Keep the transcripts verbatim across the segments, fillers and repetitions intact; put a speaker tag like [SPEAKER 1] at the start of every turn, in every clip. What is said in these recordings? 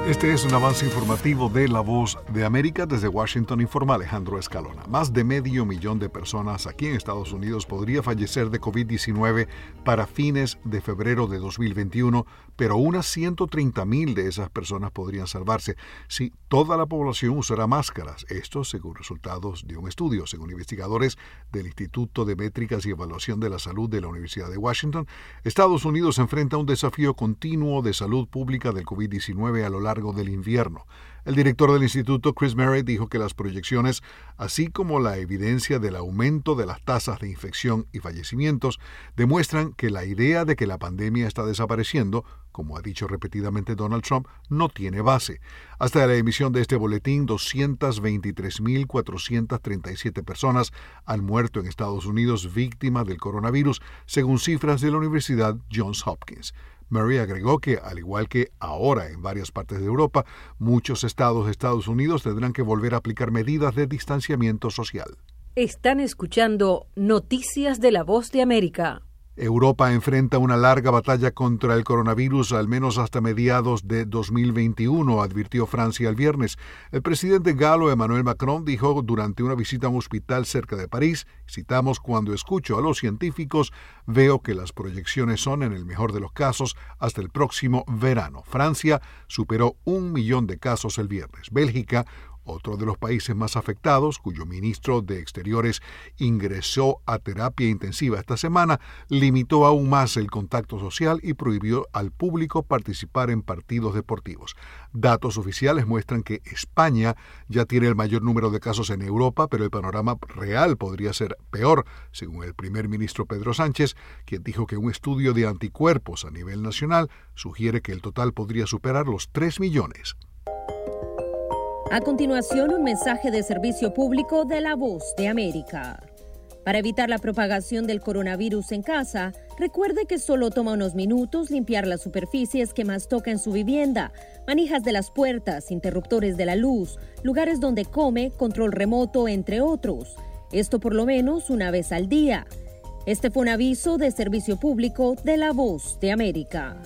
[SPEAKER 1] Este es un avance informativo de La Voz de América. Desde Washington informa Alejandro Escalona. Más de medio millón de personas aquí en Estados Unidos podría fallecer de covid diecinueve para fines de febrero de dos mil veintiuno, pero unas ciento treinta mil de esas personas podrían salvarse si toda la población usara máscaras. Esto según resultados de un estudio. Según investigadores del Instituto de Métricas y Evaluación de la Salud de la Universidad de Washington, Estados Unidos enfrenta un desafío continuo de salud pública del covid diecinueve a lo largo del invierno. El director del instituto, Chris Merritt, dijo que las proyecciones, así como la evidencia del aumento de las tasas de infección y fallecimientos, demuestran que la idea de que la pandemia está desapareciendo, como ha dicho repetidamente Donald Trump, no tiene base. Hasta la emisión de este boletín, doscientas veintitrés mil cuatrocientas treinta y siete personas han muerto en Estados Unidos víctimas del coronavirus, según cifras de la Universidad Johns Hopkins. Murray agregó que, al igual que ahora en varias partes de Europa, muchos estados de Estados Unidos tendrán que volver a aplicar medidas de distanciamiento social.
[SPEAKER 2] Están escuchando Noticias de La Voz de América.
[SPEAKER 1] Europa enfrenta una larga batalla contra el coronavirus al menos hasta mediados de dos mil veintiuno, advirtió Francia el viernes. El presidente galo Emmanuel Macron dijo durante una visita a un hospital cerca de París, citamos, cuando escucho a los científicos, veo que las proyecciones son, en el mejor de los casos, hasta el próximo verano. Francia superó un millón de casos el viernes. Bélgica, otro de los países más afectados, cuyo ministro de Exteriores ingresó a terapia intensiva esta semana, limitó aún más el contacto social y prohibió al público participar en partidos deportivos. Datos oficiales muestran que España ya tiene el mayor número de casos en Europa, pero el panorama real podría ser peor, según el primer ministro Pedro Sánchez, quien dijo que un estudio de anticuerpos a nivel nacional sugiere que el total podría superar los tres millones.
[SPEAKER 2] A continuación, un mensaje de servicio público de La Voz de América. Para evitar la propagación del coronavirus en casa, recuerde que solo toma unos minutos limpiar las superficies que más toca en su vivienda, manijas de las puertas, interruptores de la luz, lugares donde come, control remoto, entre otros. Esto por lo menos una vez al día. Este fue un aviso de servicio público de La Voz de América.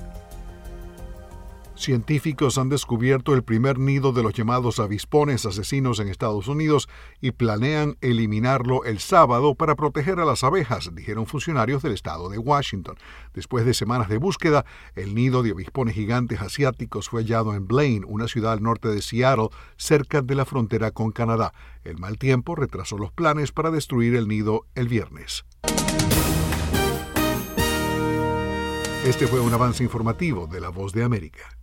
[SPEAKER 1] Científicos han descubierto el primer nido de los llamados avispones asesinos en Estados Unidos y planean eliminarlo el sábado para proteger a las abejas, dijeron funcionarios del estado de Washington. Después de semanas de búsqueda, el nido de avispones gigantes asiáticos fue hallado en Blaine, una ciudad al norte de Seattle, cerca de la frontera con Canadá. El mal tiempo retrasó los planes para destruir el nido el viernes. Este fue un avance informativo de La Voz de América.